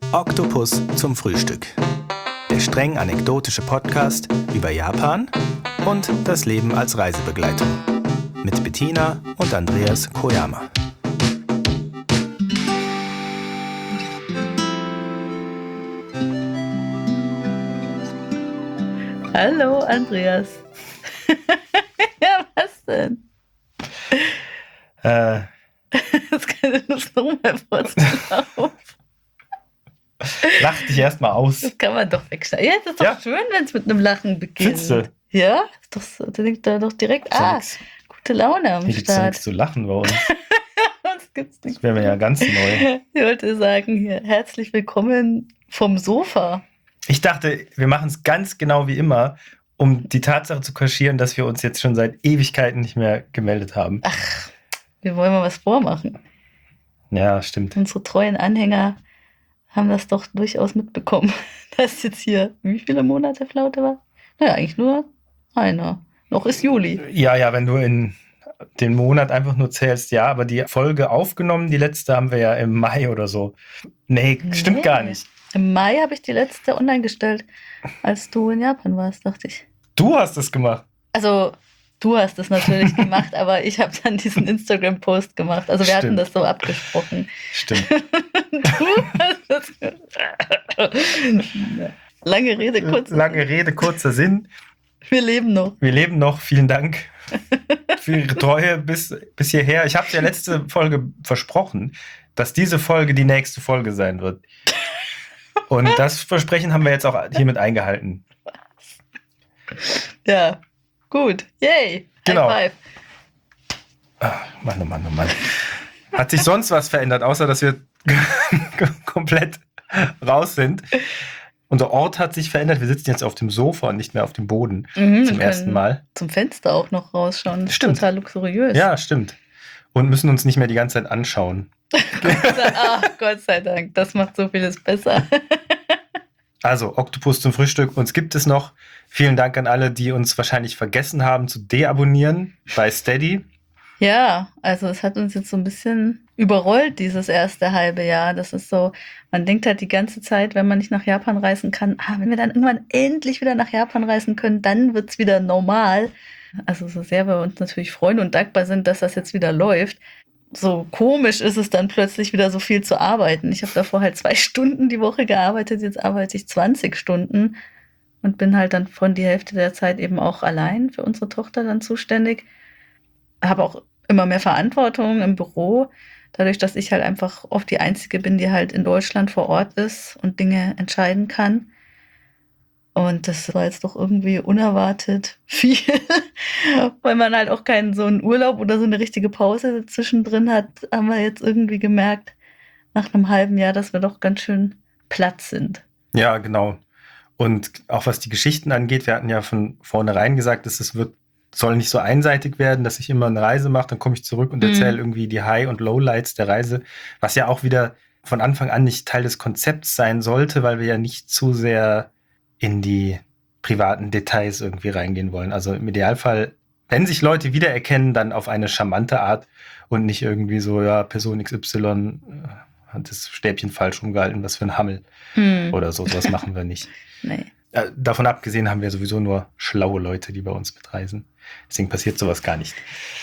Oktopus zum Frühstück. Der streng anekdotische Podcast über Japan und das Leben als Reisebegleitung. Mit Bettina und Andreas Koyama. Hallo Andreas. Ja, was denn? Das keine Lust, nochmal vorzulaufen. Lach dich erstmal aus. Das kann man doch wegschneiden. Ja, das ist doch schön, wenn es mit einem Lachen beginnt. Findest du? Ja, ist doch so, da denkt da doch direkt, gute Laune am Hier gibt's ja Start. nichts zu lachen bei uns. Das gibt's nicht. Das wäre mir ja ganz neu. Ich wollte sagen, hier, herzlich willkommen vom Sofa. Ich dachte, wir machen es ganz genau wie immer, um die Tatsache zu kaschieren, dass wir uns jetzt schon seit Ewigkeiten nicht mehr gemeldet haben. Ach, wir wollen mal was vormachen. Ja, stimmt. Unsere treuen Anhänger haben das doch durchaus mitbekommen, dass jetzt hier, wie viele Monate Flaute war? Naja, eigentlich nur einer. Noch ist Juli. Ja, wenn du in den Monat einfach nur zählst, ja, aber die Folge aufgenommen, die letzte haben wir ja im Mai oder so. Nee, stimmt gar nicht. Im Mai habe ich die letzte online gestellt, als du in Japan warst, dachte ich. Du hast es gemacht. Also, du hast es natürlich gemacht, aber ich habe dann diesen Instagram-Post gemacht. Also, wir hatten das so abgesprochen. Stimmt. Du hast das. Lange Rede, kurzer Sinn. Wir leben noch. Wir leben noch. Vielen Dank für Ihre Treue bis hierher. Ich habe ja letzte Folge versprochen, dass diese Folge die nächste Folge sein wird. Und das Versprechen haben wir jetzt auch hiermit eingehalten. Ja, gut. Yay. Genau. High five. Mann. Hat sich sonst was verändert, außer dass wir komplett raus sind? Unser Ort hat sich verändert. Wir sitzen jetzt auf dem Sofa und nicht mehr auf dem Boden zum ersten Mal. Zum Fenster auch noch rausschauen. Stimmt. Total luxuriös. Ja, stimmt. Und müssen uns nicht mehr die ganze Zeit anschauen. Ach, Gott sei Dank. Das macht so vieles besser. Also, Oktopus zum Frühstück. Uns gibt es noch. Vielen Dank an alle, die uns wahrscheinlich vergessen haben zu deabonnieren bei Steady. Ja, also es hat uns jetzt so ein bisschen überrollt, dieses erste halbe Jahr. Das ist so, man denkt halt die ganze Zeit, wenn man nicht nach Japan reisen kann, wenn wir dann irgendwann endlich wieder nach Japan reisen können, dann wird's wieder normal. Also so sehr wir uns natürlich freuen und dankbar sind, dass das jetzt wieder läuft. So komisch ist es dann plötzlich wieder so viel zu arbeiten. Ich habe davor halt 2 Stunden die Woche gearbeitet, jetzt arbeite ich 20 Stunden und bin halt dann von die Hälfte der Zeit eben auch allein für unsere Tochter dann zuständig. Habe auch immer mehr Verantwortung im Büro, dadurch, dass ich halt einfach oft die Einzige bin, die halt in Deutschland vor Ort ist und Dinge entscheiden kann. Und das war jetzt doch irgendwie unerwartet viel, weil man halt auch keinen so einen Urlaub oder so eine richtige Pause zwischendrin hat, haben wir jetzt irgendwie gemerkt, nach einem halben Jahr, dass wir doch ganz schön platt sind. Ja, genau. Und auch was die Geschichten angeht, wir hatten ja von vornherein gesagt, dass soll nicht so einseitig werden, dass ich immer eine Reise mache, dann komme ich zurück und erzähle irgendwie die High- und Lowlights der Reise, was ja auch wieder von Anfang an nicht Teil des Konzepts sein sollte, weil wir ja nicht zu sehr in die privaten Details irgendwie reingehen wollen. Also im Idealfall, wenn sich Leute wiedererkennen, dann auf eine charmante Art und nicht irgendwie so, ja, Person XY hat das Stäbchen falsch rumgehalten, was für ein Hammel oder so. Sowas machen wir nicht. Nee. Davon abgesehen haben wir sowieso nur schlaue Leute, die bei uns mitreisen. Deswegen passiert sowas gar nicht.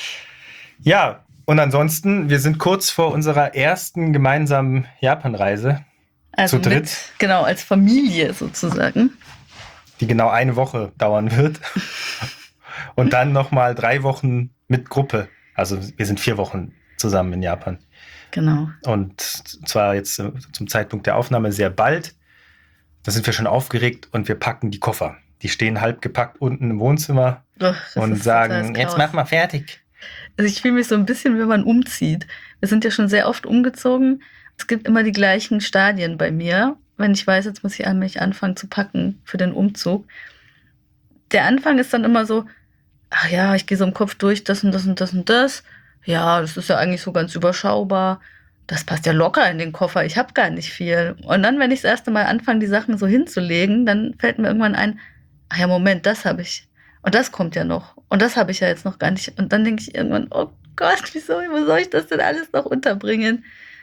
Ja, und ansonsten, wir sind kurz vor unserer ersten gemeinsamen Japanreise. Also zu dritt. Genau, als Familie sozusagen. Die genau 1 Woche dauern wird. Und dann nochmal 3 Wochen mit Gruppe. Also wir sind 4 Wochen zusammen in Japan. Genau. Und zwar jetzt zum Zeitpunkt der Aufnahme sehr bald. Da sind wir schon aufgeregt und wir packen die Koffer. Die stehen halb gepackt unten im Wohnzimmer und sagen, jetzt mach mal fertig. Also ich fühle mich so ein bisschen, wenn man umzieht. Wir sind ja schon sehr oft umgezogen. Es gibt immer die gleichen Stadien bei mir, wenn ich weiß, jetzt muss ich allmählich anfangen zu packen für den Umzug. Der Anfang ist dann immer so, ach ja, ich gehe so im Kopf durch, das und das und das und das. Ja, das ist ja eigentlich so ganz überschaubar. Das passt ja locker in den Koffer, ich habe gar nicht viel. Und dann, wenn ich das erste Mal anfange, die Sachen so hinzulegen, dann fällt mir irgendwann ein, ach ja, Moment, das habe ich. Und das kommt ja noch. Und das habe ich ja jetzt noch gar nicht. Und dann denke ich irgendwann, oh Gott, wo soll ich das denn alles noch unterbringen?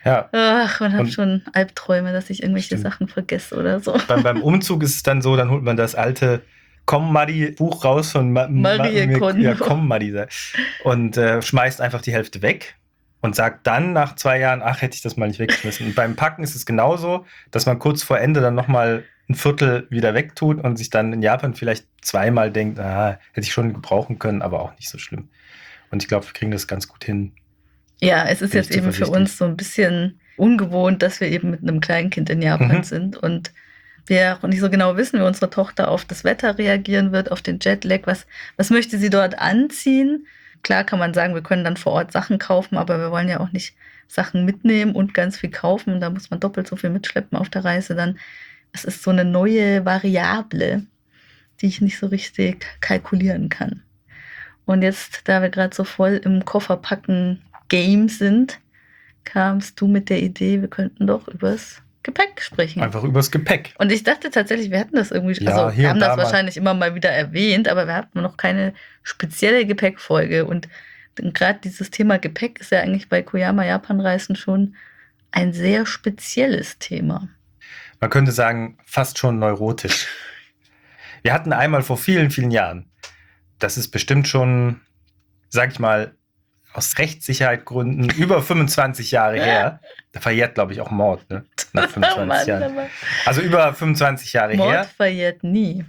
Ja. Ach, man hat Und- schon Albträume, dass ich irgendwelche Stimmt. Sachen vergesse oder so. Beim Umzug ist es dann so, dann holt man das alte Komm-Maddi-Buch raus von Marie Kondo. Ja, Komm-Maddi. Und schmeißt einfach die Hälfte weg und sagt dann nach 2 Jahren, ach, hätte ich das mal nicht weggeschmissen. Und beim Packen ist es genauso, dass man kurz vor Ende dann nochmal ein Viertel wieder wegtut und sich dann in Japan vielleicht zweimal denkt, hätte ich schon gebrauchen können, aber auch nicht so schlimm. Und ich glaube, wir kriegen das ganz gut hin. Ja, es ist Bin ich jetzt eben für zuversichtlich. uns so ein bisschen ungewohnt, dass wir eben mit einem Kleinkind in Japan Mhm. sind und wir auch nicht so genau wissen, wie unsere Tochter auf das Wetter reagieren wird, auf den Jetlag. Was möchte sie dort anziehen? Klar kann man sagen, wir können dann vor Ort Sachen kaufen, aber wir wollen ja auch nicht Sachen mitnehmen und ganz viel kaufen. Da muss man doppelt so viel mitschleppen auf der Reise dann. Es ist so eine neue Variable, die ich nicht so richtig kalkulieren kann. Und jetzt, da wir gerade so voll im Kofferpacken-Game sind, kamst du mit der Idee, wir könnten doch übers Gepäck sprechen. Einfach übers Gepäck. Und ich dachte tatsächlich, wir hatten das irgendwie, Ja, also hier wir haben und da das mal. wahrscheinlich immer mal wieder erwähnt, aber wir hatten noch keine spezielle Gepäckfolge. Und gerade dieses Thema Gepäck ist ja eigentlich bei Koyama Japan-Reisen schon ein sehr spezielles Thema. Man könnte sagen, fast schon neurotisch. Wir hatten einmal vor vielen, vielen Jahren, das ist bestimmt schon, sag ich mal, aus Rechtssicherheitsgründen über 25 Jahre her. Da verjährt, glaube ich, auch Mord, ne? Nach 25 Jahren. aber Also über 25 Jahre Mord her. verjährt nie.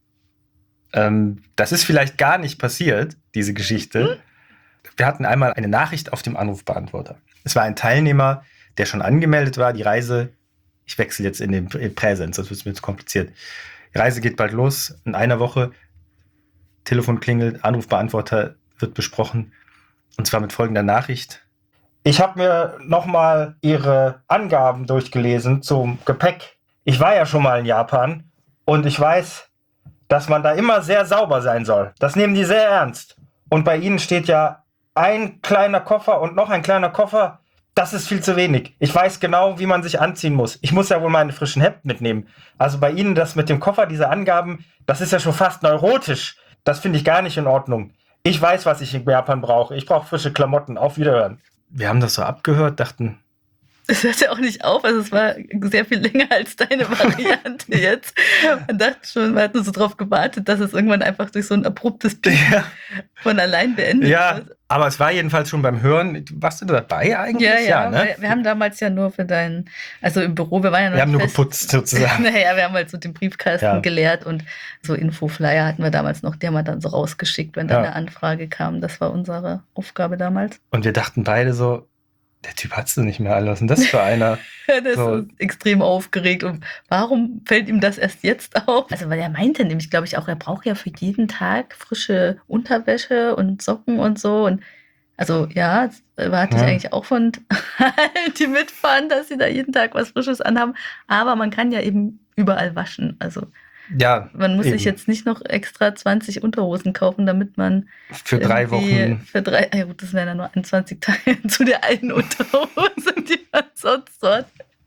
Das ist vielleicht gar nicht passiert, diese Geschichte. Wir hatten einmal eine Nachricht auf dem Anrufbeantworter. Es war ein Teilnehmer, der schon angemeldet war. Die Reise, ich wechsle jetzt in den Präsens, sonst wird es mir zu kompliziert. Die Reise geht bald los. In einer Woche, Telefon klingelt, Anrufbeantworter wird besprochen. Und zwar mit folgender Nachricht. Ich habe mir nochmal Ihre Angaben durchgelesen zum Gepäck. Ich war ja schon mal in Japan und ich weiß, dass man da immer sehr sauber sein soll. Das nehmen die sehr ernst. Und bei Ihnen steht ja ein kleiner Koffer und noch ein kleiner Koffer. Das ist viel zu wenig. Ich weiß genau, wie man sich anziehen muss. Ich muss ja wohl meine frischen Hemden mitnehmen. Also bei Ihnen das mit dem Koffer, diese Angaben, das ist ja schon fast neurotisch. Das finde ich gar nicht in Ordnung. Ich weiß, was ich in Japan brauche. Ich brauche frische Klamotten. Auf Wiederhören. Wir haben das so abgehört, dachten, Es hört ja auch nicht auf, also es war sehr viel länger als deine Variante jetzt. Man dachte schon, wir hatten so drauf gewartet, dass es irgendwann einfach durch so ein abruptes Bild ja, von allein beendet ja, wird. aber es war jedenfalls schon beim Hören. Warst du dabei eigentlich? Ja, ne? wir haben damals ja nur für also im Büro, wir waren ja noch Wir haben nicht nur fest. geputzt sozusagen. Naja, wir haben halt so den Briefkasten Ja. geleert und so Infoflyer hatten wir damals noch, die haben wir dann so rausgeschickt, wenn dann Ja. eine Anfrage kam. Das war unsere Aufgabe damals. Und wir dachten beide so, der Typ hat's doch nicht mehr alle. Was ist denn das für einer? Der So. ist extrem aufgeregt. Und warum fällt ihm das erst jetzt auf? Also, weil er meinte nämlich, glaube ich, auch, er braucht ja für jeden Tag frische Unterwäsche und Socken und so. Und also, ja, das erwarte ich Ja. eigentlich auch von allen, die mitfahren, dass sie da jeden Tag was Frisches anhaben. Aber man kann ja eben überall waschen. Also, Ja, man muss sich eben. jetzt nicht noch extra 20 Unterhosen kaufen, damit man Für 3 irgendwie Wochen. Für 3, ja gut, das wären dann nur 21 Tage zu der einen Unterhose, die man sonst so hat.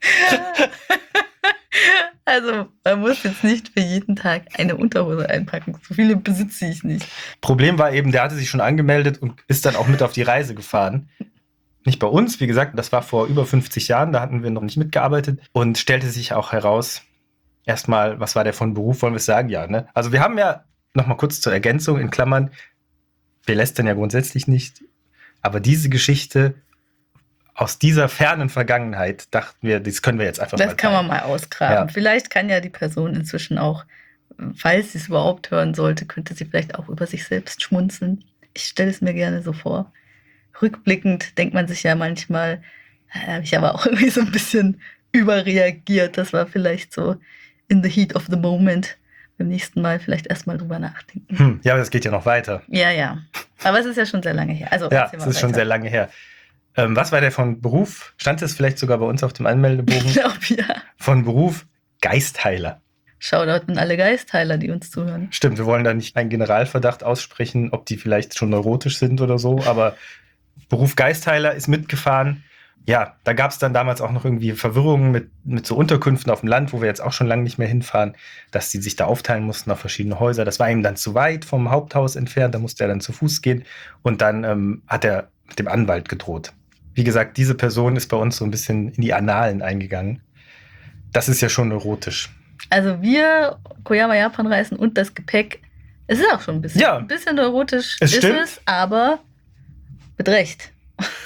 Also, man muss jetzt nicht für jeden Tag eine Unterhose einpacken. So viele besitze ich nicht. Problem war eben, der hatte sich schon angemeldet und ist dann auch mit auf die Reise gefahren. Nicht bei uns, wie gesagt, das war vor über 50 Jahren, da hatten wir noch nicht mitgearbeitet und stellte sich auch heraus, erstmal, was war der von Beruf, wollen wir es sagen? Ja, ne? Also wir haben ja, nochmal kurz zur Ergänzung, in Klammern, wir lästern ja grundsätzlich nicht, aber diese Geschichte aus dieser fernen Vergangenheit, dachten wir, das können wir jetzt einfach Das kann man teilen. mal ausgraben. Ja. Vielleicht kann ja die Person inzwischen auch, falls sie es überhaupt hören sollte, könnte sie vielleicht auch über sich selbst schmunzeln. Ich stelle es mir gerne so vor. Rückblickend denkt man sich ja manchmal, da habe ich aber auch irgendwie so ein bisschen überreagiert. Das war vielleicht so in the heat of the moment. Beim nächsten Mal vielleicht erstmal drüber nachdenken. Ja, aber das geht ja noch weiter. Ja. Aber es ist ja schon sehr lange her. Also, Ja, erzähl es mal ist schon weiter. sehr lange her. Was war der von Beruf? Stand es vielleicht sogar bei uns auf dem Ich Anmeldebogen? glaube, ja. Von Beruf Geistheiler. Shoutout an alle Geistheiler, die uns zuhören. Stimmt, wir wollen da nicht einen Generalverdacht aussprechen, ob die vielleicht schon neurotisch sind oder so, aber Beruf Geistheiler ist mitgefahren. Ja, da gab es dann damals auch noch irgendwie Verwirrungen mit so Unterkünften auf dem Land, wo wir jetzt auch schon lange nicht mehr hinfahren, dass die sich da aufteilen mussten auf verschiedene Häuser. Das war ihm dann zu weit vom Haupthaus entfernt, da musste er dann zu Fuß gehen und dann hat er mit dem Anwalt gedroht. wie gesagt, diese Person ist bei uns so ein bisschen in die Annalen eingegangen. Das ist ja schon erotisch. Also wir, Koyama Japan reisen und das Gepäck, es ist auch schon ein bisschen erotisch, es stimmt. ist es, aber mit Recht.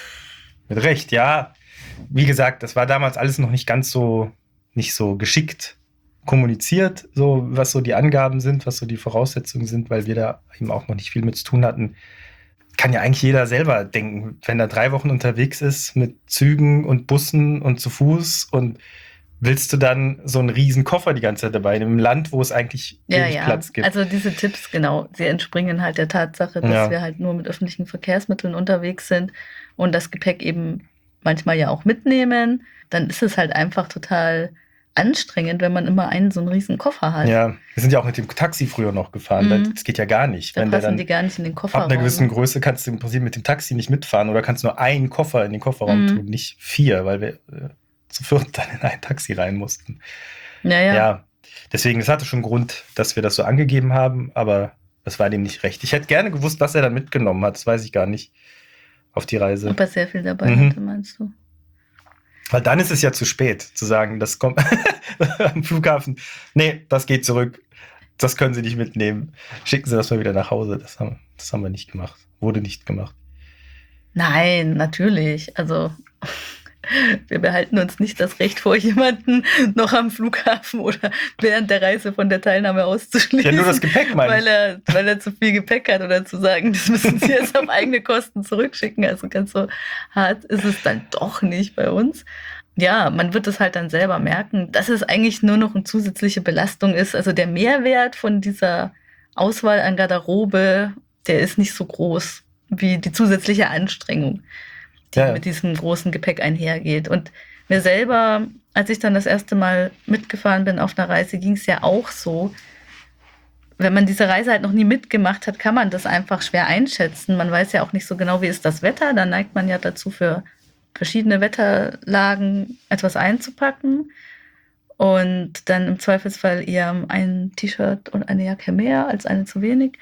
Mit Recht, ja. Wie gesagt, das war damals alles noch nicht so geschickt kommuniziert, so was so die Angaben sind, was so die Voraussetzungen sind, weil wir da eben auch noch nicht viel mit zu tun hatten. Kann ja eigentlich jeder selber denken, wenn er 3 Wochen unterwegs ist mit Zügen und Bussen und zu Fuß und willst du dann so einen riesen Koffer die ganze Zeit dabei in einem Land, wo es eigentlich wenig Platz gibt? Also diese Tipps, genau, sie entspringen halt der Tatsache, dass wir halt nur mit öffentlichen Verkehrsmitteln unterwegs sind und das Gepäck eben manchmal ja auch mitnehmen. Dann ist es halt einfach total anstrengend, wenn man immer so einen riesen Koffer hat. Ja, wir sind ja auch mit dem Taxi früher noch gefahren. Das geht ja gar nicht. Da wenn passen die gar nicht in den Kofferraum. Ab einer gewissen Größe kannst du im Prinzip mit dem Taxi nicht mitfahren oder kannst nur einen Koffer in den Kofferraum tun, nicht 4, weil wir zu 4 dann in ein Taxi rein mussten. Ja, deswegen, es hatte schon Grund, dass wir das so angegeben haben, aber das war dem nicht recht. Ich hätte gerne gewusst, was er dann mitgenommen hat. Das weiß ich gar nicht auf die Reise. Ob er sehr viel dabei hatte, meinst du? Weil dann ist es ja zu spät, zu sagen, das kommt am Flughafen. Nee, das geht zurück. Das können Sie nicht mitnehmen. Schicken Sie das mal wieder nach Hause. Das haben wir nicht gemacht. Wurde nicht gemacht. Nein, natürlich. Also wir behalten uns nicht das Recht vor, jemanden noch am Flughafen oder während der Reise von der Teilnahme auszuschließen. Ja, nur das Gepäck, meine ich. Weil er zu viel Gepäck hat oder zu sagen, das müssen Sie jetzt auf eigene Kosten zurückschicken. Also ganz so hart ist es dann doch nicht bei uns. Ja, man wird es halt dann selber merken, dass es eigentlich nur noch eine zusätzliche Belastung ist. Also der Mehrwert von dieser Auswahl an Garderobe, der ist nicht so groß wie die zusätzliche Anstrengung, die mit diesem großen Gepäck einhergeht. Und mir selber, als ich dann das erste Mal mitgefahren bin auf einer Reise, ging es ja auch so. Wenn man diese Reise halt noch nie mitgemacht hat, kann man das einfach schwer einschätzen. Man weiß ja auch nicht so genau, wie ist das Wetter. Da neigt man ja dazu, für verschiedene Wetterlagen etwas einzupacken und dann im Zweifelsfall eher ein T-Shirt und eine Jacke mehr als eine zu wenig.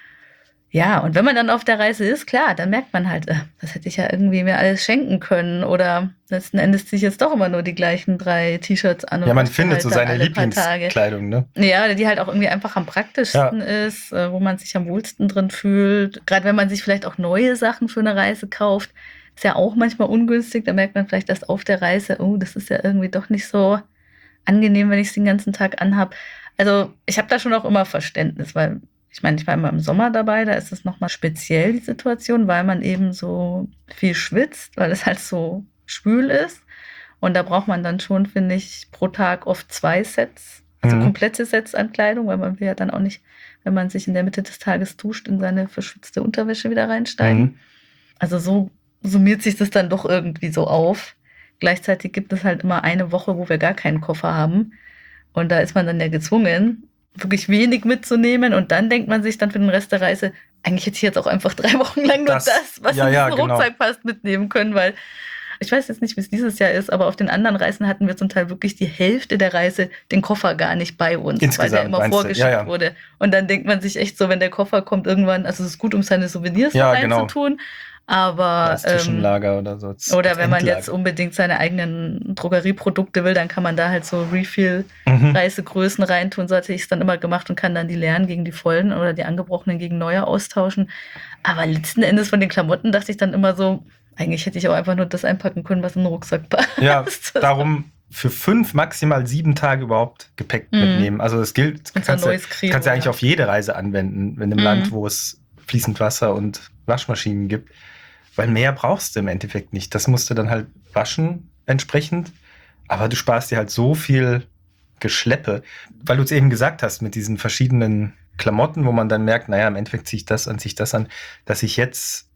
Ja, und wenn man dann auf der Reise ist, klar, dann merkt man halt, das hätte ich ja irgendwie mir alles schenken können oder letzten Endes ziehe ich jetzt doch immer nur die gleichen 3 T-Shirts an. Ja, man findet halt so seine Lieblingskleidung, ne? Ja, die halt auch irgendwie einfach am praktischsten ist, wo man sich am wohlsten drin fühlt. Gerade wenn man sich vielleicht auch neue Sachen für eine Reise kauft, ist ja auch manchmal ungünstig. Da merkt man vielleicht erst auf der Reise, oh, das ist ja irgendwie doch nicht so angenehm, wenn ich es den ganzen Tag anhab. Also ich habe da schon auch immer Verständnis, weil ich meine, ich war immer im Sommer dabei, da ist es nochmal speziell, die Situation, weil man eben so viel schwitzt, weil es halt so schwül ist. Und da braucht man dann schon, finde ich, pro Tag oft 2 Sets, also komplette Sets an Kleidung, weil man will ja dann auch nicht, wenn man sich in der Mitte des Tages duscht, in seine verschwitzte Unterwäsche wieder reinsteigen. Also so summiert sich das dann doch irgendwie so auf. Gleichzeitig gibt es halt immer eine Woche, wo wir gar keinen Koffer haben. Und da ist man dann ja gezwungen, wirklich wenig mitzunehmen. Und dann denkt man sich dann für den Rest der Reise, eigentlich hätte ich jetzt auch einfach 3 Wochen lang nur das, was in diesen Rucksack passt, mitnehmen können. Weil ich weiß jetzt nicht, wie es dieses Jahr ist, aber auf den anderen Reisen hatten wir zum Teil wirklich die Hälfte der Reise den Koffer gar nicht bei uns, weil der immer vorgeschickt wurde. Und dann denkt man sich echt so, wenn der Koffer kommt irgendwann, also es ist gut, um seine Souvenirs da reinzutun, aber das Zwischenlager oder so. Oder wenn man jetzt unbedingt seine eigenen Drogerieprodukte will, dann kann man da halt so Refill-Reisegrößen reintun. So hatte ich es dann immer gemacht und kann dann die leeren gegen die vollen oder die angebrochenen gegen neue austauschen. Aber letzten Endes von den Klamotten dachte ich dann immer so, eigentlich hätte ich auch einfach nur das einpacken können, was in den Rucksack passt. Ja, darum für 5, maximal 7 Tage überhaupt Gepäck mitnehmen. Also es gilt, kannst du ja eigentlich auf jede Reise anwenden, in einem Land, wo es fließend Wasser und Waschmaschinen gibt. Weil mehr brauchst du im Endeffekt nicht. Das musst du dann halt waschen entsprechend. Aber du sparst dir halt so viel Geschleppe. Weil du es eben gesagt hast, mit diesen verschiedenen Klamotten, wo man dann merkt, naja, im Endeffekt ziehe ich das an, dass ich jetzt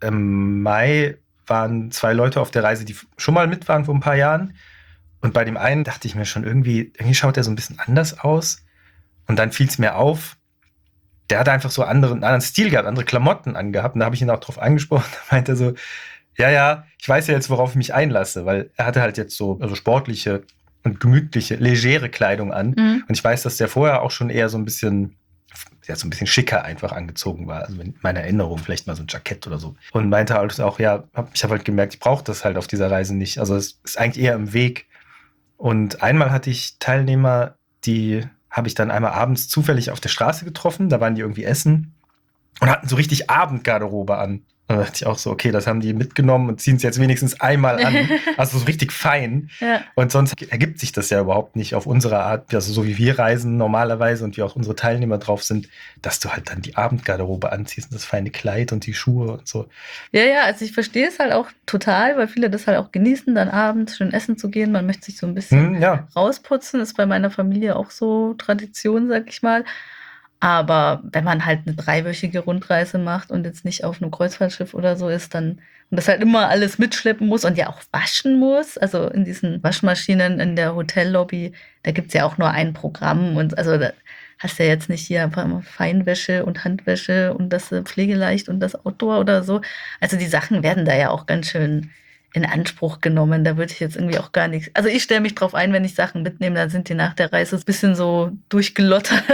im Mai waren 2 Leute auf der Reise, die schon mal mit waren vor ein paar Jahren. Und bei dem einen dachte ich mir schon, irgendwie schaut der so ein bisschen anders aus. Und dann fiel es mir auf, der hatte einfach so einen anderen Stil gehabt, andere Klamotten angehabt. Und da habe ich ihn auch drauf angesprochen. Da meinte er so, ja, ich weiß ja jetzt, worauf ich mich einlasse. Weil er hatte halt jetzt so sportliche und gemütliche, legere Kleidung an. Und ich weiß, dass der vorher auch schon eher so ein bisschen sie hat so ein bisschen schicker einfach angezogen war. Also in meiner Erinnerung vielleicht mal so ein Jackett oder so. Und meinte halt auch, ja, ich habe halt gemerkt, ich brauche das halt auf dieser Reise nicht. Also es ist eigentlich eher im Weg. Und einmal hatte ich Teilnehmer, die habe ich dann einmal abends zufällig auf der Straße getroffen. Da waren die irgendwie essen und hatten so richtig Abendgarderobe an. Und da dachte ich auch so, okay, das haben die mitgenommen und ziehen es jetzt wenigstens einmal an. Also so richtig fein. Ja. Und sonst ergibt sich das ja überhaupt nicht auf unsere Art, also so wie wir reisen normalerweise und wie auch unsere Teilnehmer drauf sind, dass du halt dann die Abendgarderobe anziehst und das feine Kleid und die Schuhe und so. Ja, also ich verstehe es halt auch total, weil viele das halt auch genießen, dann abends schön essen zu gehen. Man möchte sich so ein bisschen Ja. rausputzen. Ist bei meiner Familie auch so Tradition, sag ich mal. Aber wenn man halt eine 3-wöchige Rundreise macht und jetzt nicht auf einem Kreuzfahrtschiff oder so ist, dann und das halt immer alles mitschleppen muss und ja auch waschen muss. Also in diesen Waschmaschinen in der Hotellobby, da gibt's ja auch nur ein Programm. Und also da hast du ja jetzt nicht hier einfach mal Feinwäsche und Handwäsche und das pflegeleicht und das Outdoor oder so. Also die Sachen werden da ja auch ganz schön in Anspruch genommen. Da würde ich jetzt irgendwie auch gar nichts. Also ich stelle mich drauf ein, wenn ich Sachen mitnehme, dann sind die nach der Reise ein bisschen so durchgelottert.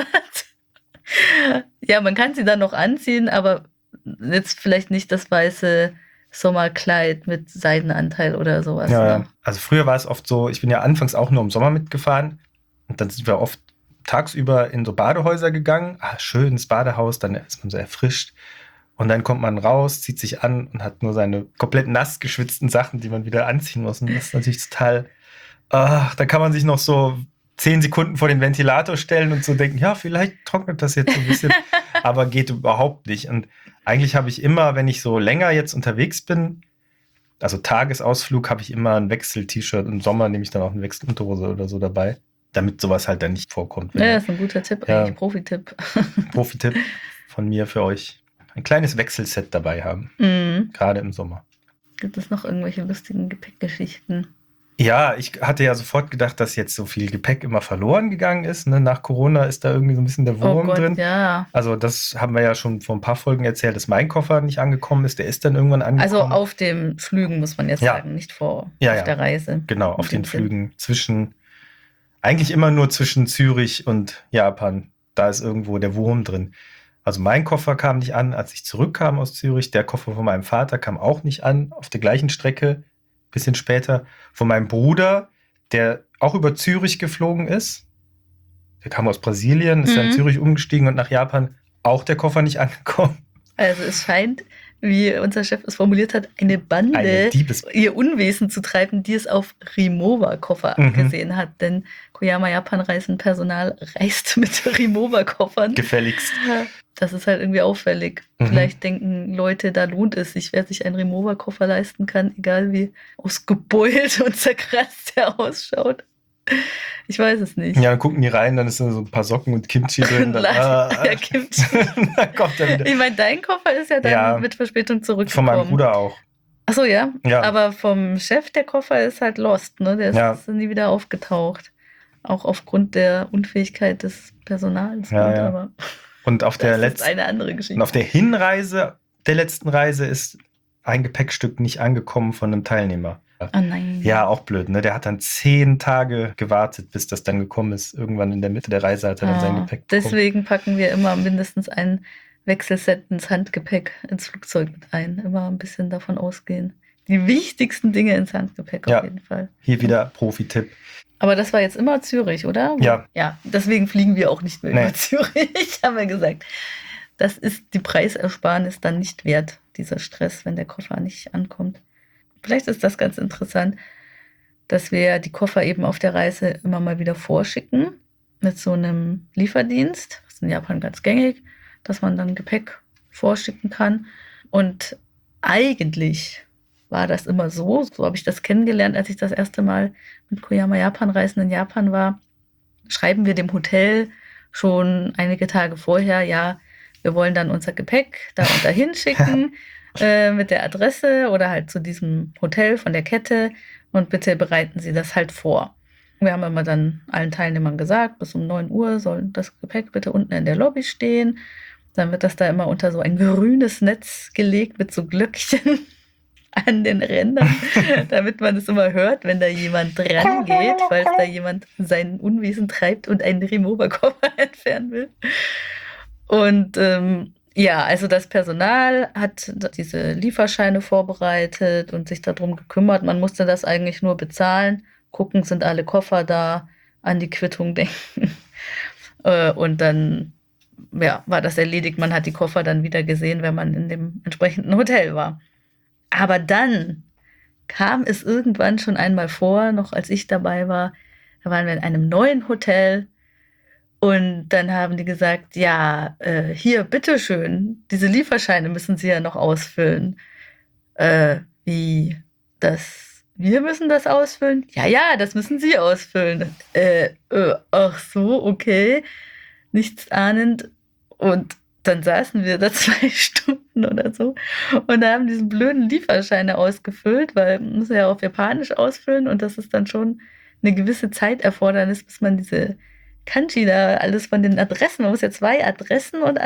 Ja, man kann sie dann noch anziehen, aber jetzt vielleicht nicht das weiße Sommerkleid mit Seidenanteil oder sowas. Ja, Ne? also früher war es oft so, ich bin ja anfangs auch nur im Sommer mitgefahren und dann sind wir oft tagsüber in so Badehäuser gegangen. Schönes Badehaus, dann ist man so erfrischt und dann kommt man raus, zieht sich an und hat nur seine komplett nass geschwitzten Sachen, die man wieder anziehen muss. Und das ist natürlich total, da kann man sich noch so 10 Sekunden vor den Ventilator stellen und so denken, ja, vielleicht trocknet das jetzt so ein bisschen, aber geht überhaupt nicht. Und eigentlich habe ich immer, wenn ich so länger jetzt unterwegs bin, also Tagesausflug, habe ich immer ein Wechsel-T-Shirt. Im Sommer nehme ich dann auch eine Wechselunterhose oder so dabei, damit sowas halt dann nicht vorkommt. Ja, das ist ein guter Tipp, eigentlich Profi-Tipp. Profi-Tipp von mir für euch. Ein kleines Wechselset dabei haben, gerade im Sommer. Gibt es noch irgendwelche lustigen Gepäckgeschichten? Ja, ich hatte ja sofort gedacht, dass jetzt so viel Gepäck immer verloren gegangen ist. Ne? Nach Corona ist da irgendwie so ein bisschen der Wurm drin. Ja. Also das haben wir ja schon vor ein paar Folgen erzählt, dass mein Koffer nicht angekommen ist. Der ist dann irgendwann angekommen. Also auf den Flügen, muss man jetzt sagen, nicht auf der Reise. Genau, auf den Flügen eigentlich immer nur zwischen Zürich und Japan. Da ist irgendwo der Wurm drin. Also mein Koffer kam nicht an, als ich zurückkam aus Zürich. Der Koffer von meinem Vater kam auch nicht an, auf der gleichen Strecke. Bisschen später von meinem Bruder, der auch über Zürich geflogen ist. Der kam aus Brasilien, ist dann in Zürich umgestiegen und nach Japan auch der Koffer nicht angekommen. Also es scheint, wie unser Chef es formuliert hat, eine Bande ihr Unwesen zu treiben, die es auf Rimowa-Koffer abgesehen hat. Denn Koyama Japan-Reisenpersonal reist mit Rimowa-Koffern. Gefälligst. Das ist halt irgendwie auffällig. Vielleicht denken Leute, da lohnt es sich, wer sich einen Rimowa-Koffer leisten kann, egal wie ausgebeult und zerkratzt er ausschaut. Ich weiß es nicht. Ja, dann gucken die rein, dann ist da so ein paar Socken und Kimchi drin. Ja, Kimchi. Dann kommt er wieder. Ich meine, dein Koffer ist ja dann mit Verspätung zurückgekommen. Von meinem Bruder auch. Ach so, ja. Aber vom Chef, der Koffer ist halt lost, ne? Der ist nie wieder aufgetaucht. Auch aufgrund der Unfähigkeit des Personals. Ja. Aber und auf der das ist eine andere Geschichte. Und auf der Hinreise der letzten Reise ist ein Gepäckstück nicht angekommen von einem Teilnehmer. Oh nein. Ja, auch blöd, ne? Der hat dann 10 Tage gewartet, bis das dann gekommen ist. Irgendwann in der Mitte der Reise hat er dann sein Gepäck bekommen. Deswegen packen wir immer mindestens ein Wechselset ins Handgepäck, ins Flugzeug mit ein. Immer ein bisschen davon ausgehen. Die wichtigsten Dinge ins Handgepäck auf jeden Fall. Hier wieder Profi-Tipp. Aber das war jetzt immer Zürich, oder? Ja. Ja, deswegen fliegen wir auch nicht mehr über Zürich, haben wir gesagt. Das ist die Preisersparnis dann nicht wert, dieser Stress, wenn der Koffer nicht ankommt. Vielleicht ist das ganz interessant, dass wir die Koffer eben auf der Reise immer mal wieder vorschicken mit so einem Lieferdienst. Das ist in Japan ganz gängig, dass man dann Gepäck vorschicken kann. Und eigentlich war das immer so habe ich das kennengelernt, als ich das erste Mal mit Koyama Japan-Reisen in Japan war, schreiben wir dem Hotel schon einige Tage vorher, ja, wir wollen dann unser Gepäck da und dahin schicken mit der Adresse oder halt zu diesem Hotel von der Kette und bitte bereiten Sie das halt vor. Wir haben immer dann allen Teilnehmern gesagt, bis um 9 Uhr soll das Gepäck bitte unten in der Lobby stehen. Dann wird das da immer unter so ein grünes Netz gelegt mit so Glöckchen an den Rändern, damit man es immer hört, wenn da jemand dran geht, falls da jemand sein Unwesen treibt und einen Remover-Koffer entfernen will. Und ja, also das Personal hat diese Lieferscheine vorbereitet und sich darum gekümmert. Man musste das eigentlich nur bezahlen, gucken, sind alle Koffer da, an die Quittung denken. Und dann ja, war das erledigt. Man hat die Koffer dann wieder gesehen, wenn man in dem entsprechenden Hotel war. Aber dann kam es irgendwann schon einmal vor, noch als ich dabei war, da waren wir in einem neuen Hotel und dann haben die gesagt, ja, hier, bitteschön, diese Lieferscheine müssen Sie ja noch ausfüllen. Wie, wir müssen das ausfüllen? Ja, das müssen Sie ausfüllen. Ach so, okay. Nichts ahnend. Und dann saßen wir da 2 Stunden oder so und haben diesen blöden Lieferscheine ausgefüllt, weil man muss ja auf Japanisch ausfüllen und das ist dann schon eine gewisse Zeiterfordernis, bis man diese Kanji da alles von den Adressen, man muss ja 2 Adressen und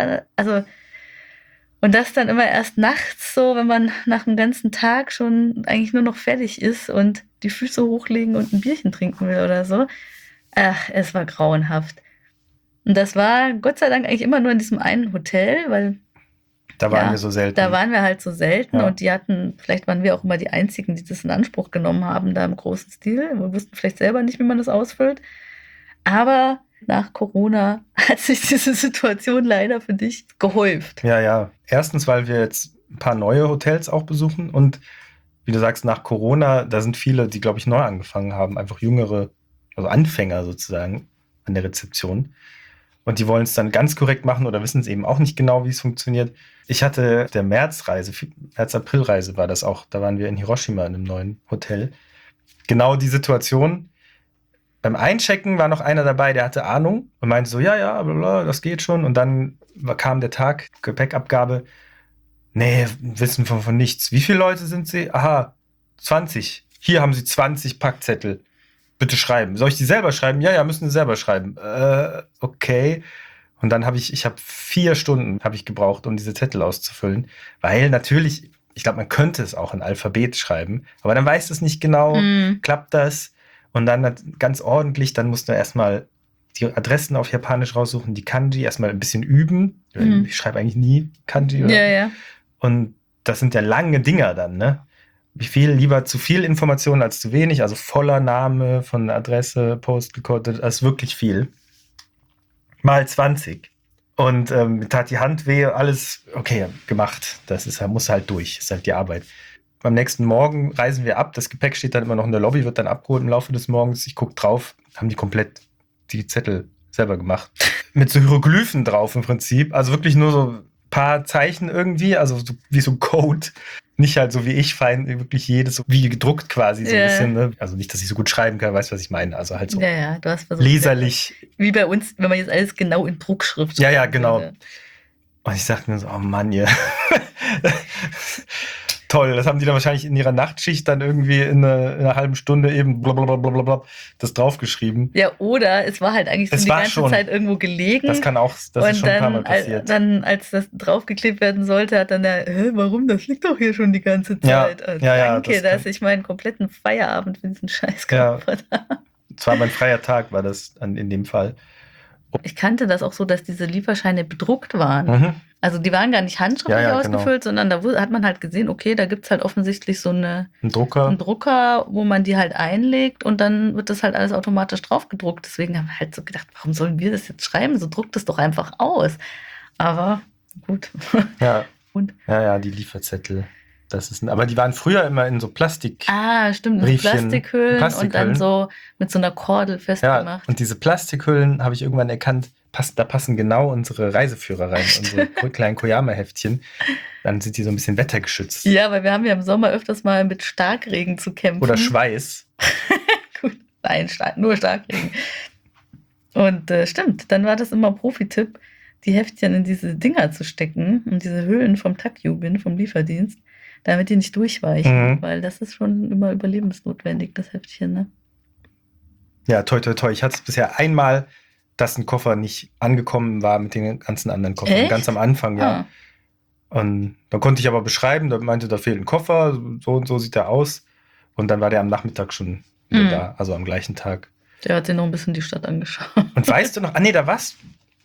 das dann immer erst nachts so, wenn man nach dem ganzen Tag schon eigentlich nur noch fertig ist und die Füße hochlegen und ein Bierchen trinken will oder so. Ach, es war grauenhaft. Und das war Gott sei Dank eigentlich immer nur in diesem einen Hotel, weil Da waren wir so selten. da waren wir halt so selten Ja. und vielleicht waren wir auch immer die Einzigen, die das in Anspruch genommen haben, da im großen Stil. Wir wussten vielleicht selber nicht, wie man das ausfüllt. Aber nach Corona hat sich diese Situation leider für dich gehäuft. Ja. Erstens, weil wir jetzt ein paar neue Hotels auch besuchen und wie du sagst, nach Corona, da sind viele, die, glaube ich, neu angefangen haben, einfach jüngere, also Anfänger sozusagen an der Rezeption. Und die wollen es dann ganz korrekt machen oder wissen es eben auch nicht genau, wie es funktioniert. Ich hatte der März-April-Reise war das auch. Da waren wir in Hiroshima in einem neuen Hotel. Genau die Situation. Beim Einchecken war noch einer dabei, der hatte Ahnung und meinte so, ja, blablabla, das geht schon. Und dann kam der Tag, Gepäckabgabe. Nee, wissen von nichts. Wie viele Leute sind Sie? Aha, 20. Hier haben Sie 20 Packzettel. Bitte schreiben. Soll ich die selber schreiben? Ja, müssen Sie selber schreiben. Okay. Und dann habe ich 4 Stunden habe ich gebraucht, um diese Zettel auszufüllen. Weil natürlich, ich glaube, man könnte es auch in Alphabet schreiben, aber dann weiß es nicht genau, klappt das? Und dann ganz ordentlich, dann musst du erstmal die Adressen auf Japanisch raussuchen, die Kanji erstmal ein bisschen üben. Ich schreibe eigentlich nie Kanji. Oder? Ja. Und das sind ja lange Dinger dann, ne? Lieber zu viel Informationen als zu wenig, also voller Name von Adresse, Postal Code, das ist wirklich viel. Mal 20. Und mir tat die Hand weh, alles okay, gemacht. Muss halt durch, ist halt die Arbeit. Beim nächsten Morgen reisen wir ab, das Gepäck steht dann immer noch in der Lobby, wird dann abgeholt im Laufe des Morgens. Ich gucke drauf, haben die komplett die Zettel selber gemacht. Mit so Hieroglyphen drauf im Prinzip, also wirklich nur so ein paar Zeichen irgendwie, also so, wie so ein Code. Nicht halt so wie ich, fein, wirklich jedes so wie gedruckt quasi so ein bisschen. Ne? Also nicht, dass ich so gut schreiben kann, weißt du, was ich meine. Also halt so Ja, du hast versucht, leserlich. Wie bei uns, wenn man jetzt alles genau in Druckschrift Ja, schreiben genau. würde. Und ich dachte mir so, oh Mann, ihr. Toll, das haben die dann wahrscheinlich in ihrer Nachtschicht dann irgendwie in einer halben Stunde eben blablabla das draufgeschrieben. Ja, oder es war halt eigentlich so Es die war ganze schon. Zeit irgendwo gelegen. Das ist schon ein paar Mal passiert. Dann, als das draufgeklebt werden sollte, hat dann warum? Das liegt doch hier schon die ganze Zeit. Danke, dass ich meinen kompletten Feierabend für diesen Scheiß geopfert habe. Es war mein freier Tag, war das in dem Fall. Ich kannte das auch so, dass diese Lieferscheine bedruckt waren. Also die waren gar nicht handschriftlich ausgefüllt, sondern da hat man halt gesehen, okay, da gibt es halt offensichtlich so einen Drucker, wo man die halt einlegt und dann wird das halt alles automatisch draufgedruckt. Deswegen haben wir halt so gedacht, warum sollen wir das jetzt schreiben? So druckt es doch einfach aus. Aber gut. Ja, und? Ja, die Lieferzettel. Aber die waren früher immer in so Plastik. Stimmt, in Plastikhüllen und dann so mit so einer Kordel festgemacht. Ja, und diese Plastikhüllen habe ich irgendwann erkannt, da passen genau unsere Reiseführer rein, unsere kleinen Koyama-Heftchen. Dann sind die so ein bisschen wettergeschützt. Ja, weil wir haben ja im Sommer öfters mal mit Starkregen zu kämpfen. Oder Schweiß. Gut, nein, nur Starkregen. Und stimmt, dann war das immer Profi-Tipp, die Heftchen in diese Dinger zu stecken, in diese Hüllen vom Takyubin, vom Lieferdienst, damit die nicht durchweichen, weil das ist schon immer überlebensnotwendig, das Heftchen, ne? Ja, toi. Ich hatte es bisher einmal, dass ein Koffer nicht angekommen war mit den ganzen anderen Koffern. Echt? Ganz am Anfang, ja. Und dann konnte ich aber beschreiben, da meinte, da fehlt ein Koffer, so und so sieht der aus. Und dann war der am Nachmittag schon wieder da, also am gleichen Tag. Der hat sich noch ein bisschen die Stadt angeschaut. Und weißt du noch, da war's.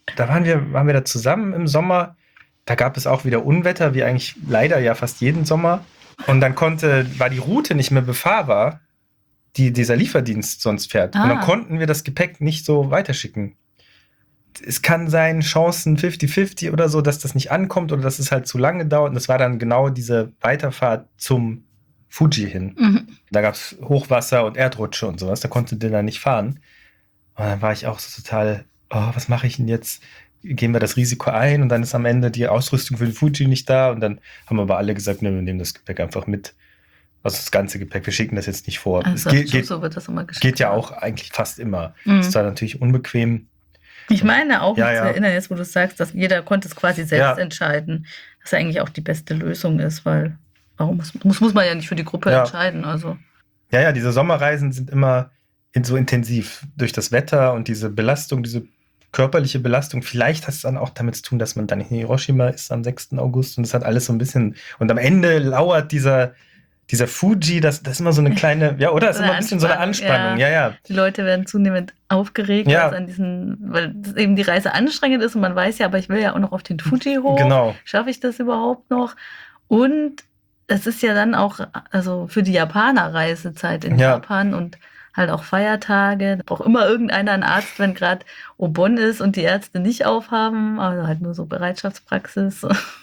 da waren wir da zusammen im Sommer. Da gab es auch wieder Unwetter, wie eigentlich leider ja fast jeden Sommer. Und dann war die Route nicht mehr befahrbar, die dieser Lieferdienst sonst fährt. Und dann konnten wir das Gepäck nicht so weiterschicken. Es kann sein, Chancen 50-50 oder so, dass das nicht ankommt oder dass es halt zu lange dauert. Und das war dann genau diese Weiterfahrt zum Fuji hin. Mhm. Da gab es Hochwasser und Erdrutsche und sowas. Da konnte der dann nicht fahren. Und dann war ich auch so total, was mache ich denn jetzt? Gehen wir das Risiko ein und dann ist am Ende die Ausrüstung für den Fuji nicht da. Und dann haben aber alle gesagt, ne, wir nehmen das Gepäck einfach mit. Also das ganze Gepäck, wir schicken das jetzt nicht vor. Also so wird das immer geschickt. Geht ja auch eigentlich fast immer. Das ist zwar natürlich unbequem. Ich meine auch, Ja, mich ja. zu erinnern, jetzt wo du sagst, dass jeder konnte es quasi selbst entscheiden, was ja eigentlich auch die beste Lösung ist, weil warum muss man ja nicht für die Gruppe entscheiden. Also. Ja, diese Sommerreisen sind immer so intensiv durch das Wetter und diese Belastung, diese körperliche Belastung. Vielleicht hat es dann auch damit zu tun, dass man dann in Hiroshima ist am 6. August und das hat alles so ein bisschen. Und am Ende lauert dieser Fuji, das ist immer so eine kleine, ja, oder? Das ist immer ein bisschen so eine Anspannung. Ja. Die Leute werden zunehmend aufgeregt, weil eben die Reise anstrengend ist und man weiß ja, aber ich will ja auch noch auf den Fuji hoch. Genau. Schaffe ich das überhaupt noch? Und es ist ja dann auch, also für die Japaner Reisezeit in Japan und halt auch Feiertage. Da braucht immer irgendeiner einen Arzt, wenn gerade Obon ist und die Ärzte nicht aufhaben, also halt nur so Bereitschaftspraxis.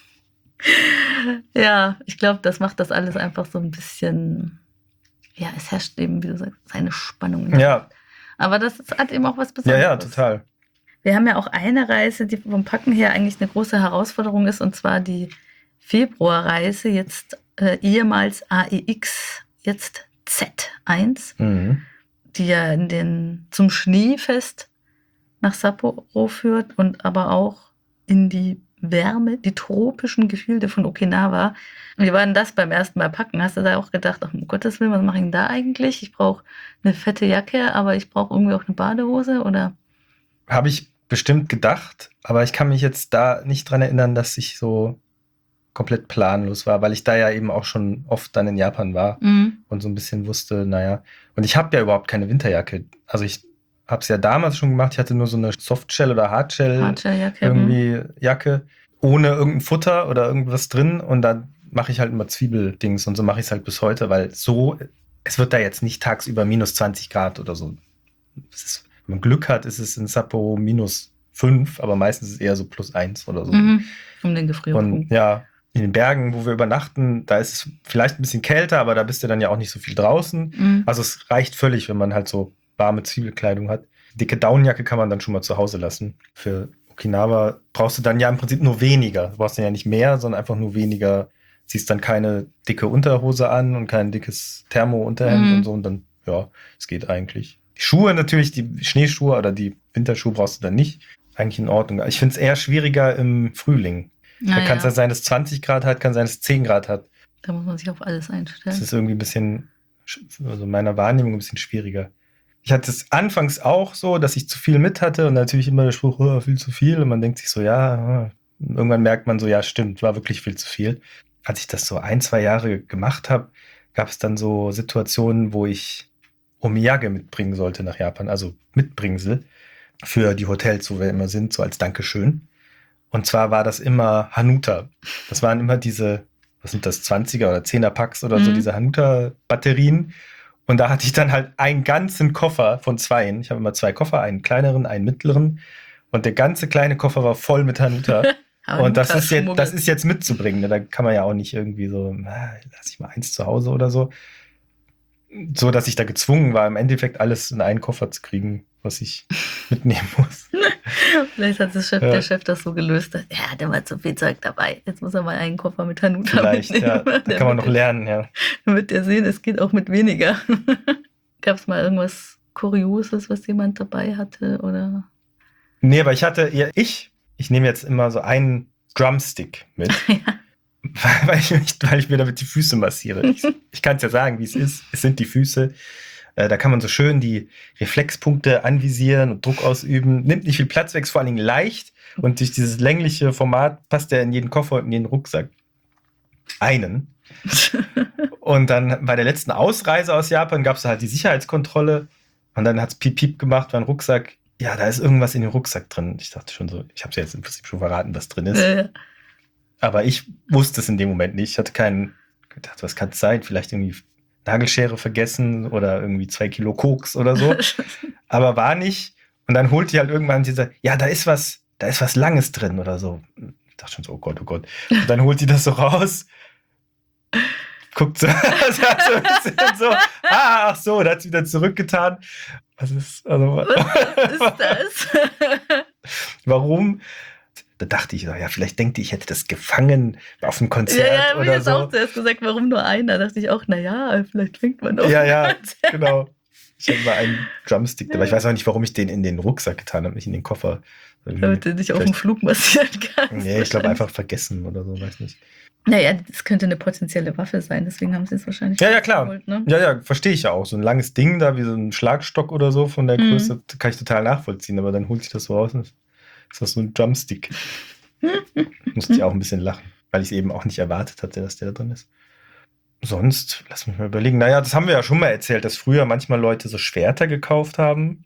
Ja, ich glaube, das macht das alles einfach so ein bisschen, ja, es herrscht eben, wie du sagst, eine Spannung. Ja. Aber das hat eben auch was Besonderes. Ja, total. Wir haben ja auch eine Reise, die vom Packen her eigentlich eine große Herausforderung ist, und zwar die Februarreise, jetzt ehemals AEX, jetzt Z1, die ja zum Schneefest nach Sapporo führt und aber auch in die Wärme, die tropischen Gefilde von Okinawa. Wie war denn das beim ersten Mal packen? Hast du da auch gedacht, ach, um Gottes Willen, was mache ich denn da eigentlich? Ich brauche eine fette Jacke, aber ich brauche irgendwie auch eine Badehose, oder? Habe ich bestimmt gedacht, aber ich kann mich jetzt da nicht dran erinnern, dass ich so komplett planlos war, weil ich da ja eben auch schon oft dann in Japan war und so ein bisschen wusste, naja. Und ich habe ja überhaupt keine Winterjacke. Also ich habe es ja damals schon gemacht. Ich hatte nur so eine Softshell oder Hardshell-Jacke, irgendwie Jacke, ohne irgendein Futter oder irgendwas drin. Und dann mache ich halt immer Zwiebeldings und so mache ich es halt bis heute, weil es wird da jetzt nicht tagsüber minus 20 Grad oder so. Wenn man Glück hat, ist es in Sapporo minus 5, aber meistens ist es eher so plus 1 oder so. Um den Gefrierpunkt. Und ja, in den Bergen, wo wir übernachten, da ist es vielleicht ein bisschen kälter, aber da bist du dann ja auch nicht so viel draußen. Also es reicht völlig, wenn man halt so warme Zwiebelkleidung hat. Dicke Daunenjacke kann man dann schon mal zu Hause lassen. Für Okinawa brauchst du dann ja im Prinzip nur weniger. Du brauchst dann ja nicht mehr, sondern einfach nur weniger. Ziehst dann keine dicke Unterhose an und kein dickes Thermo-Unterhemd und so. Und dann, ja, es geht eigentlich. Die Schuhe natürlich, die Schneeschuhe oder die Winterschuhe brauchst du dann nicht. Eigentlich in Ordnung. Ich finde es eher schwieriger im Frühling. Da kann es ja sein, dass es 20 Grad hat, kann sein, dass es 10 Grad hat. Da muss man sich auf alles einstellen. Das ist irgendwie ein bisschen, also in meiner Wahrnehmung ein bisschen schwieriger. Ich hatte es anfangs auch so, dass ich zu viel mit hatte und natürlich immer der Spruch, viel zu viel. Und man denkt sich so, ja, irgendwann merkt man so, ja, stimmt, war wirklich viel zu viel. Als ich das so 1-2 Jahre gemacht habe, gab es dann so Situationen, wo ich Omiyage mitbringen sollte nach Japan, also Mitbringsel für die Hotels, wo wir immer sind, so als Dankeschön. Und zwar war das immer Hanuta. Das waren immer diese, was sind das, 20er oder 10er Packs oder so, diese Hanuta-Batterien. Und da hatte ich dann halt einen ganzen Koffer von 2. Ich habe immer 2 Koffer, einen kleineren, einen mittleren. Und der ganze kleine Koffer war voll mit Hanuta. Und das ist jetzt mitzubringen. Da kann man ja auch nicht irgendwie so, lass ich mal eins zu Hause oder so. So, dass ich da gezwungen war, im Endeffekt alles in einen Koffer zu kriegen, was ich mitnehmen muss. Vielleicht hat der Chef das so gelöst. Er hat immer zu viel Zeug dabei. Jetzt muss er mal einen Koffer mit Hanuta Vielleicht, mitnehmen. Ja. Da kann man noch lernen, ja. Damit er sehen, es geht auch mit weniger. Gab es mal irgendwas Kurioses, was jemand dabei hatte? Oder? Nee, aber ich nehme jetzt immer so einen Drumstick mit. Ja. Weil ich mir damit die Füße massiere. Ich kann es ja sagen, wie es ist. Es sind die Füße. Da kann man so schön die Reflexpunkte anvisieren und Druck ausüben. Nimmt nicht viel Platz weg, ist vor allen Dingen leicht. Und durch dieses längliche Format passt der in jeden Koffer und in jeden Rucksack. Einen. Und dann bei der letzten Ausreise aus Japan gab es halt die Sicherheitskontrolle. Und dann hat es Piep Piep gemacht, mein Rucksack ja, da ist irgendwas in dem Rucksack drin. Ich dachte schon so, ich habe es ja jetzt im Prinzip schon verraten, was drin ist. Ja. Aber ich wusste es in dem Moment nicht. Ich hatte gedacht, was kann es sein? Vielleicht irgendwie Nagelschere vergessen oder irgendwie 2 Kilo Koks oder so. Aber war nicht. Und dann holt die halt irgendwann dieser, ja, da ist was Langes drin oder so. Ich dachte schon so, oh Gott, oh Gott. Und dann holt die das so raus, guckt so, sagt so ein bisschen so, ach so, da hat sie wieder zurückgetan. Was ist das? Warum? Da dachte ich, ja, vielleicht denkt die, ich hätte das gefangen auf dem Konzert Ja, hab ich oder jetzt so. auch zuerst gesagt, warum nur einer? Da dachte ich auch, naja, vielleicht fängt man auf. Ja, genau. Ich habe mal einen Drumstick, aber ich weiß auch nicht, warum ich den in den Rucksack getan habe, nicht in den Koffer. Damit du dich auf dem Flug massieren kannst. Nee, ich glaube einfach vergessen oder so, weiß nicht. Naja, das könnte eine potenzielle Waffe sein, deswegen haben sie es wahrscheinlich Ja, klar. geholt, ne? Ja, verstehe ich ja auch. So ein langes Ding da, wie so ein Schlagstock oder so von der Größe, kann ich total nachvollziehen, aber dann holt sich das so raus und ist das so ein Drumstick. Musste ich auch ein bisschen lachen, weil ich es eben auch nicht erwartet hatte, dass der da drin ist. Sonst, lass mich mal überlegen. Naja, das haben wir ja schon mal erzählt, dass früher manchmal Leute so Schwerter gekauft haben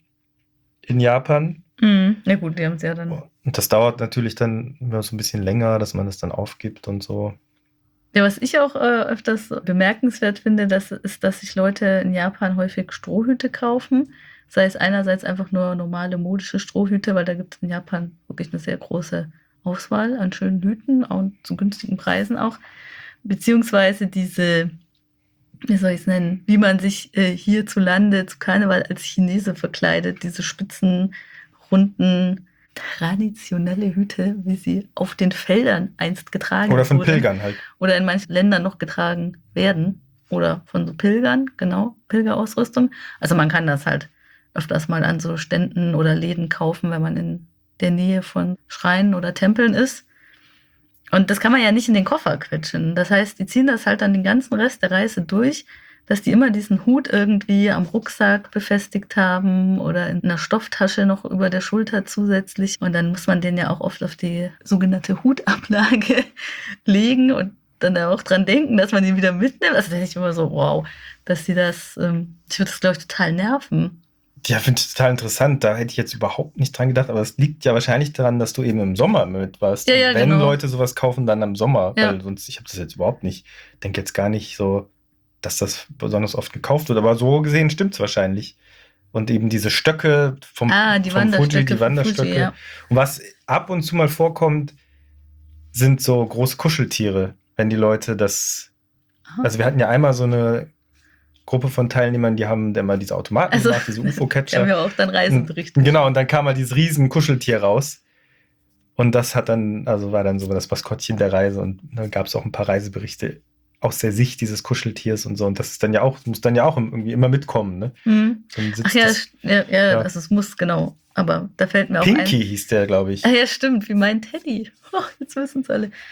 in Japan. Na gut, die haben es ja dann. Und das dauert natürlich dann immer so ein bisschen länger, dass man das dann aufgibt und so. Ja, was ich auch öfters bemerkenswert finde, ist, dass sich Leute in Japan häufig Strohhüte kaufen. Sei es einerseits einfach nur normale modische Strohhüte, weil da gibt es in Japan wirklich eine sehr große Auswahl an schönen Hüten und zu günstigen Preisen auch. Beziehungsweise diese, wie soll ich es nennen, wie man sich hierzulande zu Karneval als Chinese verkleidet, diese spitzen, runden, traditionelle Hüte, wie sie auf den Feldern einst getragen Oder von wurden. Pilgern halt. Oder in manchen Ländern noch getragen werden. Oder von so Pilgern, genau, Pilgerausrüstung. Also man kann das halt öfters mal an so Ständen oder Läden kaufen, wenn man in der Nähe von Schreinen oder Tempeln ist. Und das kann man ja nicht in den Koffer quetschen. Das heißt, die ziehen das halt dann den ganzen Rest der Reise durch, dass die immer diesen Hut irgendwie am Rucksack befestigt haben oder in einer Stofftasche noch über der Schulter zusätzlich. Und dann muss man den ja auch oft auf die sogenannte Hutablage legen und dann auch dran denken, dass man den wieder mitnimmt. Also da denke ich immer so, wow, dass sie das, ich würde das, glaube ich, total nerven. Ja, finde ich total interessant. Da hätte ich jetzt überhaupt nicht dran gedacht, aber es liegt ja wahrscheinlich daran, dass du eben im Sommer mit warst. Ja, Und wenn genau. Leute sowas kaufen, dann im Sommer. Ja. Weil sonst, ich habe das jetzt überhaupt nicht, denke jetzt gar nicht so, dass das besonders oft gekauft wird. Aber so gesehen stimmt es wahrscheinlich. Und eben diese Stöcke vom Die Wanderstöcke Fuji, die vom Wanderstöcke. Fuji, ja. Und was ab und zu mal vorkommt, sind so große Kuscheltiere, wenn die Leute das. Aha. Also wir hatten ja einmal so eine Gruppe von Teilnehmern, die haben dann mal diese Automaten gemacht, diese Die UFO-Catcher. haben ja auch dann Reisen berichtet. Genau, und dann kam halt dieses riesen Kuscheltier raus. Und das war dann so das Maskottchen der Reise. Und dann gab es auch ein paar Reiseberichte aus der Sicht dieses Kuscheltiers und so. Und das ist dann ja auch, muss dann ja auch irgendwie immer mitkommen, ne? Mhm. Dann sitzt Ach ja, das- ja, also es muss, genau. Aber da fällt mir auch Pinky ein. hieß der, glaube ich. Ah ja, stimmt, wie mein Teddy. Oh, jetzt wissen es alle.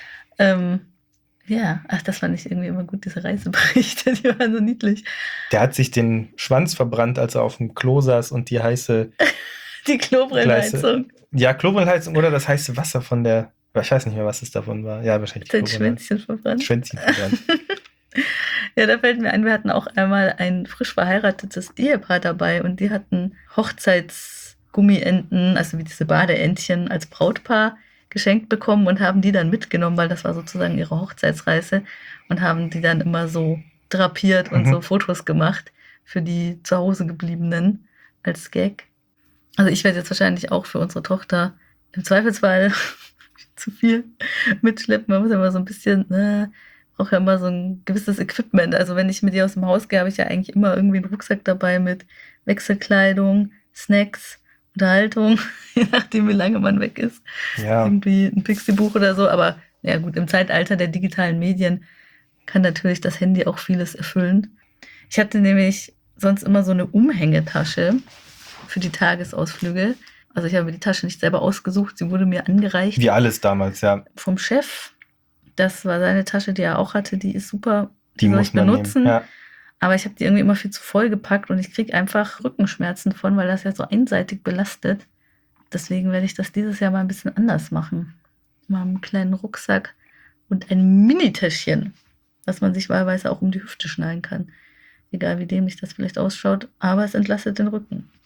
Ja, ach, das fand ich irgendwie immer gut, diese Reiseberichte, die waren so niedlich. Der hat sich den Schwanz verbrannt, als er auf dem Klo saß und die heiße, Die Klobrillenheizung. ja, Klobrillheizung oder das heiße Wasser von der, ich weiß nicht mehr, was es davon war. Ja, wahrscheinlich Sein Klobrille. Schwänzchen verbrannt. Schwänzchen verbrannt. Ja, da fällt mir ein, wir hatten auch einmal ein frisch verheiratetes Ehepaar dabei und die hatten Hochzeitsgummienten, also wie diese Badeentchen, als Brautpaar geschenkt bekommen und haben die dann mitgenommen, weil das war sozusagen ihre Hochzeitsreise und haben die dann immer so drapiert und so Fotos gemacht für die zu Hause gebliebenen als Gag. Also ich werde jetzt wahrscheinlich auch für unsere Tochter im Zweifelsfall zu viel mitschleppen. Man muss ja immer so ein bisschen, braucht ja immer so ein gewisses Equipment. Also wenn ich mit ihr aus dem Haus gehe, habe ich ja eigentlich immer irgendwie einen Rucksack dabei mit Wechselkleidung, Snacks, Unterhaltung, je nachdem, wie lange man weg ist. Ja. Irgendwie ein Pixie-Buch oder so. Aber ja gut, im Zeitalter der digitalen Medien kann natürlich das Handy auch vieles erfüllen. Ich hatte nämlich sonst immer so eine Umhängetasche für die Tagesausflüge. Also ich habe mir die Tasche nicht selber ausgesucht, sie wurde mir angereicht Wie alles damals, ja. vom Chef. Das war seine Tasche, die er auch hatte, die ist super, Die soll muss ich man benutzen. nehmen. Ja. Aber ich habe die irgendwie immer viel zu voll gepackt und ich kriege einfach Rückenschmerzen von, weil das ja so einseitig belastet. Deswegen werde ich das dieses Jahr mal ein bisschen anders machen. Mal einen kleinen Rucksack und ein Mini-Täschchen, was man sich wahlweise auch um die Hüfte schnallen kann. Egal wie dämlich das vielleicht ausschaut, aber es entlastet den Rücken.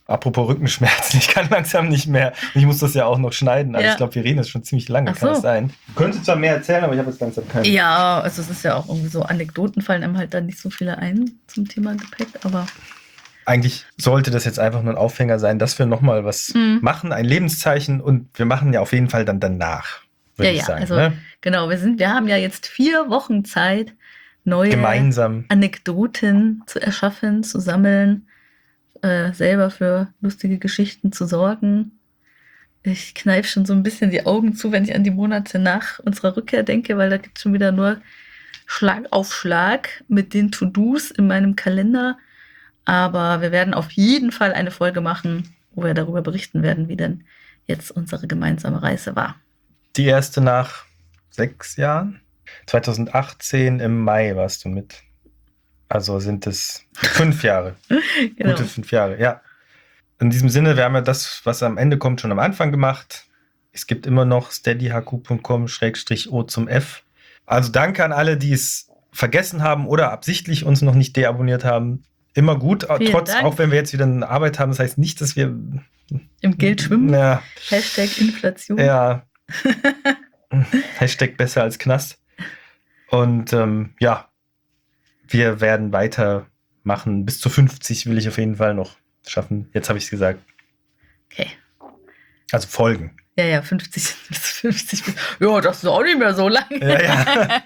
Apropos Rückenschmerzen, ich kann langsam nicht mehr. Ich muss das ja auch noch schneiden. Also Ja. ich glaube, wir reden jetzt schon ziemlich lange, Ach kann so. das sein? Ich könnte zwar mehr erzählen, aber ich habe jetzt langsam keine. Ja, also es ist ja auch irgendwie so, Anekdoten fallen einem halt dann nicht so viele ein zum Thema Gepäck, aber Eigentlich sollte das jetzt einfach nur ein Aufhänger sein, dass wir nochmal was machen, ein Lebenszeichen, und wir machen ja auf jeden Fall dann danach, würde ich sagen. also Ne? genau, wir haben ja jetzt 4 Wochen Zeit, neue Gemeinsam. Anekdoten zu erschaffen, zu sammeln, selber für lustige Geschichten zu sorgen. Ich kneife schon so ein bisschen die Augen zu, wenn ich an die Monate nach unserer Rückkehr denke, weil da gibt es schon wieder nur Schlag auf Schlag mit den To-Dos in meinem Kalender. Aber wir werden auf jeden Fall eine Folge machen, wo wir darüber berichten werden, wie denn jetzt unsere gemeinsame Reise war. Die erste nach 6 Jahren. 2018 im Mai warst du mit. Also sind es 5 Jahre. Genau. Gute 5 Jahre, ja. In diesem Sinne, wir haben ja das, was am Ende kommt, schon am Anfang gemacht. Es gibt immer noch steadyhq.com/o zum F. Also danke an alle, die es vergessen haben oder absichtlich uns noch nicht deabonniert haben. Immer gut, Vielen Dank. auch wenn wir jetzt wieder eine Arbeit haben. Das heißt nicht, dass wir Im Geld schwimmen. Ja, Hashtag Inflation. ja. Hashtag besser als Knast. Und ja, wir werden weitermachen. Bis zu 50 will ich auf jeden Fall noch schaffen. Jetzt habe ich es gesagt. Okay. Also Folgen. Ja, 50 bis 50. Ja, das ist auch nicht mehr so lang. Ja.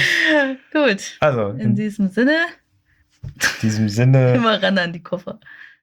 Gut. Also In diesem Sinne, diesem Sinne. immer ran an die Koffer.